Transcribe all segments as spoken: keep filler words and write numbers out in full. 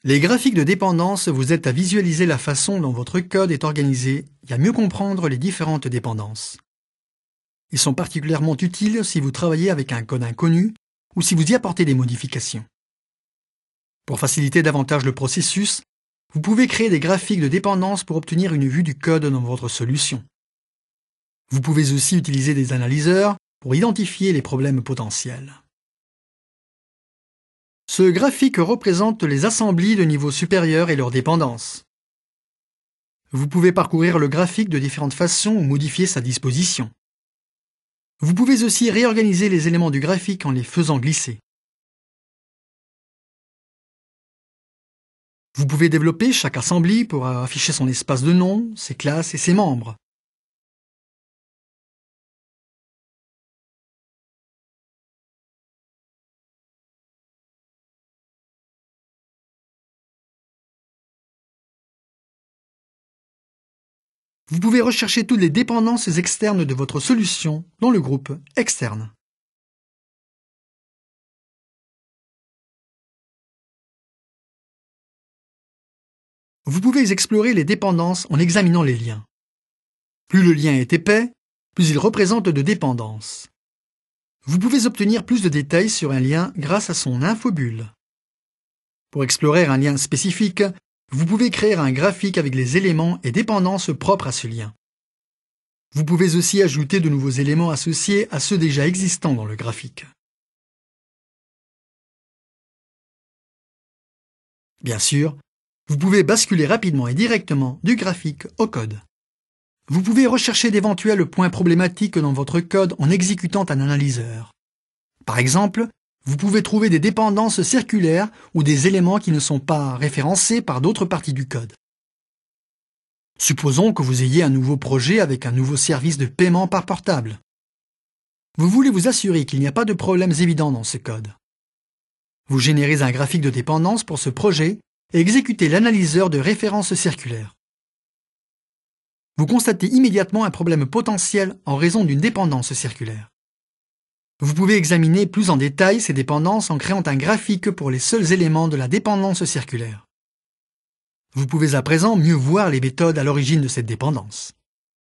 Les graphiques de dépendance vous aident à visualiser la façon dont votre code est organisé et à mieux comprendre les différentes dépendances. Ils sont particulièrement utiles si vous travaillez avec un code inconnu ou si vous y apportez des modifications. Pour faciliter davantage le processus, vous pouvez créer des graphiques de dépendance pour obtenir une vue du code dans votre solution. Vous pouvez aussi utiliser des analyseurs pour identifier les problèmes potentiels. Ce graphique représente les assemblies de niveau supérieur et leurs dépendances. Vous pouvez parcourir le graphique de différentes façons ou modifier sa disposition. Vous pouvez aussi réorganiser les éléments du graphique en les faisant glisser. Vous pouvez développer chaque assembly pour afficher son espace de nom, ses classes et ses membres. Vous pouvez rechercher toutes les dépendances externes de votre solution dans le groupe Externe. Vous pouvez explorer les dépendances en examinant les liens. Plus le lien est épais, plus il représente de dépendances. Vous pouvez obtenir plus de détails sur un lien grâce à son infobulle. Pour explorer un lien spécifique, vous pouvez créer un graphique avec les éléments et dépendances propres à ce lien. Vous pouvez aussi ajouter de nouveaux éléments associés à ceux déjà existants dans le graphique. Bien sûr, vous pouvez basculer rapidement et directement du graphique au code. Vous pouvez rechercher d'éventuels points problématiques dans votre code en exécutant un analyseur. Par exemple, vous pouvez trouver des dépendances circulaires ou des éléments qui ne sont pas référencés par d'autres parties du code. Supposons que vous ayez un nouveau projet avec un nouveau service de paiement par portable. Vous voulez vous assurer qu'il n'y a pas de problèmes évidents dans ce code. Vous générez un graphique de dépendance pour ce projet et exécutez l'analyseur de référence circulaire. Vous constatez immédiatement un problème potentiel en raison d'une dépendance circulaire. Vous pouvez examiner plus en détail ces dépendances en créant un graphique pour les seuls éléments de la dépendance circulaire. Vous pouvez à présent mieux voir les méthodes à l'origine de cette dépendance.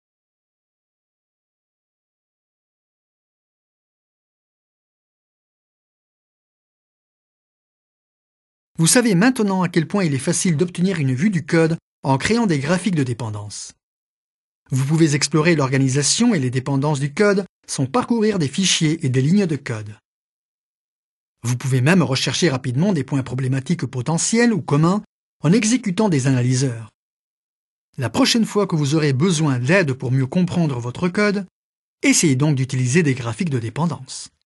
Vous savez maintenant à quel point il est facile d'obtenir une vue du code en créant des graphiques de dépendance. Vous pouvez explorer l'organisation et les dépendances du code sans parcourir des fichiers et des lignes de code. Vous pouvez même rechercher rapidement des points problématiques potentiels ou communs en exécutant des analyseurs. La prochaine fois que vous aurez besoin d'aide pour mieux comprendre votre code, essayez donc d'utiliser des graphiques de dépendance.